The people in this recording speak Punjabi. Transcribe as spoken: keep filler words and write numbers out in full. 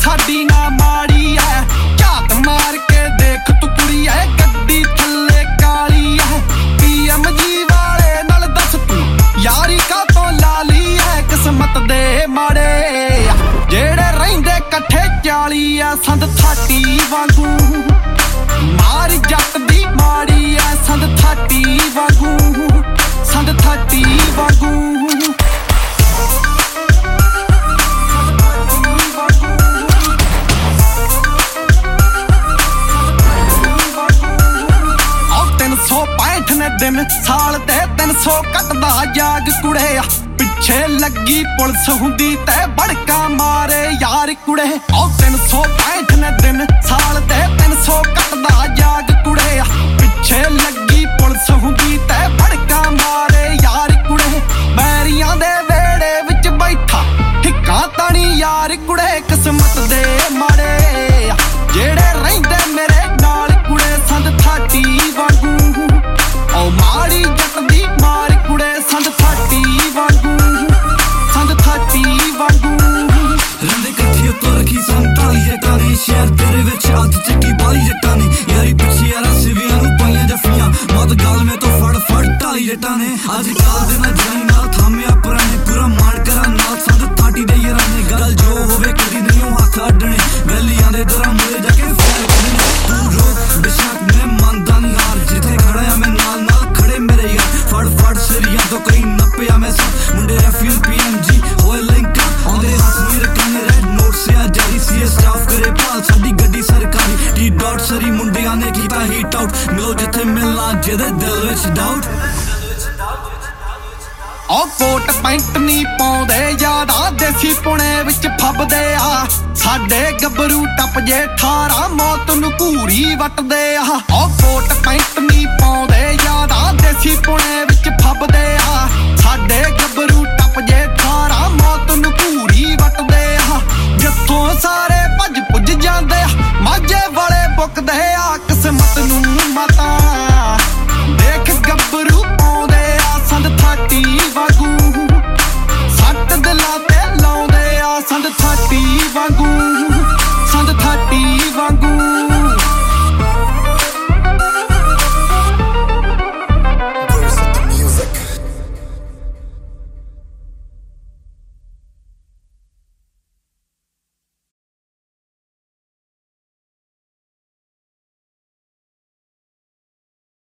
ਸਾਡੀ ਨਾ ਮਾੜੀ ਐ ਝਾਤ ਮਾਰ ਕੇ ਦੇਖ ਤੂੰ ਕੁੜੀ ਐ ਗੱਡੀ ਥੱਲੇ ਕਾਲੀ ਐ ਪੀਐਮ ਜੀ ਵਾਲੇ ਨਾਲ ਦੱਸ ਤੂੰ ਯਾਰੀ ਕਾਤੋਂ ਲਾ ਲਈ ਐ ਕਿਸਮਤ ਦੇ ਮਾੜੇ ਜਿਹੜੇ ਰਹਿੰਦੇ ਇਕੱਠੇ ਚਾਲੀ ਐ ਸੰਦ ਥਾਟੀ ਵਾਂਗੂ ਮਾਰ ਜੱਟ ਦੀ ਮਾੜੀ ਐ ਸੰਦ ਥਾਟੀ ਵਾਂਗੂ ਸੰਦ ਥਾਟੀ ਵਾਂਗੂ ਦਿਨ ਸਾਲ ਤੇ ਤਿੰਨ ਸੌ ਕੱਟਦਾ ਜਾਗ ਕੁੜੇ ਪਿੱਛੇ ਲੱਗੀ ਪੁਲਿਸ ਹੁੰਦੀ ਤੇ ਬੜਕਾ ਮਾਰੇ ਯਾਰ ਕੁੜੇ ਉਹ ਤਿੰਨ ਸੌ ਪੈਂਹਠ ਨੇ ਦਿਨ ਸਾਲ ਤੇ ਤਿੰਨ ਸੌ ਕੱਟਦਾ ਜਾਗ ਕੁੜੇ ਪਿੱਛੇ ਲੱਗੀ ਪੁਲਿਸ ਹੁੰਦੀ ਤੇ ਬੜਕਾ ਮਾਰੇ ਯਾਰ ਕੁੜੇ ਬੈਰੀਆਂ ਦੇ ਵੇੜੇ ਵਿੱਚ ਬੈਠਾ ਠਿੱਕਾ ਤਾਣੀ ਯਾਰ ਕੁੜੇ ਕਿਸਮਤ ਦੇ ਮਾੜੇ ਜਿਹੜੇ ਰਹਿੰਦੇ ਮੇਰੇ ਨਾਲ ਕੁੜੇ ਸੰਦ ਥਾਟੀ ਵਾਂਗੂ ਉਹ ਮਾੜੀ ਜੱਟ ਦੀ ਮਾਰ ਕੁੜੇ ਸੰਦ ਥਾਟੀ ਵਾਂਗੂ ਸੰਦ ਥਾਟੀ ਵਾਂਗੂ ਰਹਿੰਦੇ ਇਕੱਠੇ ਉੱਤੋਂ ਰੱਖੀ ਸੰਤਾਲੀ ਜੱਟਾਂ ਨੇ ਸ਼ਹਿਰ ਤੇਰੇ ਵਿੱਚ ਹੱਥ ਚੱਕੀ ਬਾਲੀ ਜੱਟਾਂ ਨੇ ਯਾਰੀ ਪਿੱਛੇ ਯਾਰਾਂ ਸਿਵਿਆਂ ਨੂੰ ਪਾਈਆਂ ਜੱਫੀਆਂ ਮਤ ਗੱਲ ਮੇ ਤੋਂ ਫੜ ਫੜ ਢਾਲੀ ਜੱਟਾਂ ਨੇ ਅੱਜ ਕੱਲ ਦੇ ਨਾ ਜਾਈ ਨਾਲ ਥਾਮਿਆ ਪੁਰਾਣੇ ਪੂਰਾ ਮਾਣ ਕਰਾਂ ਨਾਲ ਸੰਦ ਥਾਟੀ ਦੇ ਯਾਰਾਂ ਨੇ ਗੱਲ ਜੋ ਹੋਵੇ ਕਦੀ ਨਹੀਂ ਉਹ ਹੱਥ ਅੱਡਣੇ ਵੈਲੀਆਂ ਦੇ ਦਰਾਂ ਮੁਰੇ ਜਾ ਕੇ ਫੈਲ ਕਰਨੇ ਤੂੰ ਰੋਕ ਬਿਸ਼ੱਕ ਮੈਂ ਮੰਨਦਾ ਨਹੀਂ ਹਾਰ ਜਿੱਥੇ ਖੜਾ ਆ ਮੈਂ ਨਾਲ ਨਾਲ ਖੜੇ ਮੇਰੇ ਯਾਰ ਫੜ ਫੜ ਸਰੀਆਂ ਤੋਂ ਕਈ ਨੱਪਿਆ ਮੈਂ ਸਭ ਮੁੰਡੇ ਰਫੀਲ ਪੀਐਮਜੀ ਹੋਏ ਲਿੰਕ ਆਉਂਦੇ ਹੱਥ ਮੇਰੇ ਕੰਨੇ ਰੈਡ ਨੋਟ ਸਿਆ ਜਾਰੀ ਸੀ ਸਟਾਫ ਕਰੇ ਭਾਲ ਸਾਡੀ ਗੱਡੀ ਸਰਕਾਰੀ ਟੀ ਡਾਟ ਸਰੀ ਮੁੰਡਿਆਂ ਨੇ ਕੀਤਾ ਹੀਟ ਆਊਟ ਮਿਲੋ ਜਿੱਥੇ ਮਿਲਣਾ ਜਿਹਦੇ ਦਿਲ ਵਿੱਚ ਡਾਊਟ ਉਹ ਕੋਟ ਪੈਂਟ ਨੀ ਪਾਉਂਦੇ ਜ਼ਿਆਦਾ ਦੇਸੀ ਪੁਣੇ ਵਿੱਚ ਫੱਬਦੇ ਆ ਸਾਡੇ ਗੱਭਰੂ ਟੱਪ ਜੇ ਅਠਾਰਾਂ ਮੌਤ ਨੂੰ ਘੂਰੀ ਵੱਟਦੇ ਆ ਉਹ ਕੋਟ ਪੈਂਟ ਨੀ ਪਾਉਂਦੇ ਜ਼ਿਆਦਾ